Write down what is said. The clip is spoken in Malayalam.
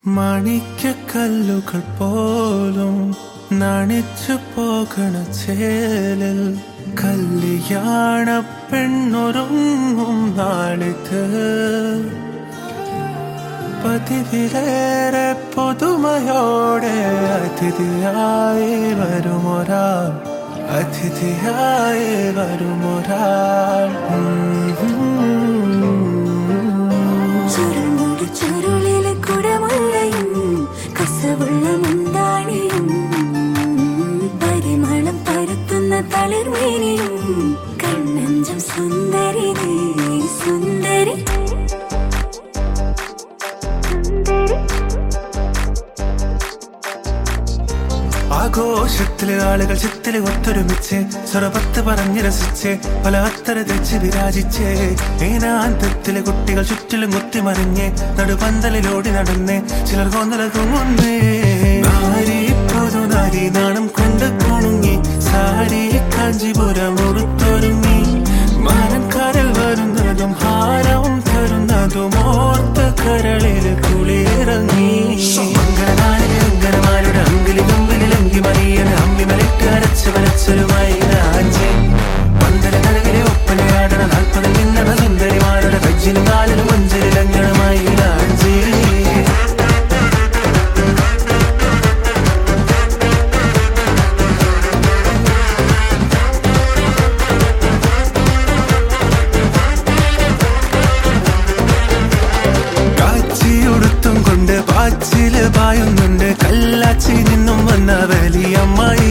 മാണിക്യക്കല്ലുകൾ പോലും നണിച്ചു പോകണ ചേലിൽ കല്യാണ പെണ്ണൊരുങ്ങും നാളിത് പതിവിലേറെ പുതുമയോടെ അതിഥിയായി വരുമൊരാൾ ചുരുളിലെ കുടമുള്ളയും കസവുള്ള മുന്താണിയും പരിമളം പരത്തുന്ന തളിർമേനിയും കണ്ണഞ്ചം സുന്ദരി സുന്ദരി ആഘോഷത്തില് ആളുകൾ ചിത്തില് ഒത്തൊരുമിച്ച് സ്വരപത്ത് പറഞ്ഞ് രസിച്ച് പല അത്തര തെച്ച് വിരാജിച്ച് ഏനാന്തത്തില് കുട്ടികൾ ചുറ്റിലും കുത്തിമറിഞ്ഞ് നടുപന്തലിലോടി നടന്ന് ചിലർ കൊന്നലകുന്നേ നാരി പുതുനാരി നാണം കൊണ്ട് കുണുങ്ങി സാരി കാഞ്ചിപുരം ഉടുത്തൊരുങ്ങി മാനക്കാരിൽ വരുന്നതും ഹാരവും തരുന്നതും ഓർത്ത് കരളില് കുളിയിറങ്ങി അങ്കനമാരുടെ അങ്കിലി കമ്പിലി മറിയന് അമ്മി മലിട്ട് അരച്ച് വരച്ചൊരുമായി രാജി പന്തല കരകിലെ ഒപ്പനയാടണ 40 നിന്നണ സുന്ദരിമാരുടെ കജ്ജിലും കാലിലും മഞ്ചലിൽ അങ്കണമായി രാജി കാച്ചിയുടുത്തും കൊണ്ട് പാച്ചില് പായുന്നുണ്ട് കല്ലാച്ചി നിന്നും വന്ന വലിയമ്മ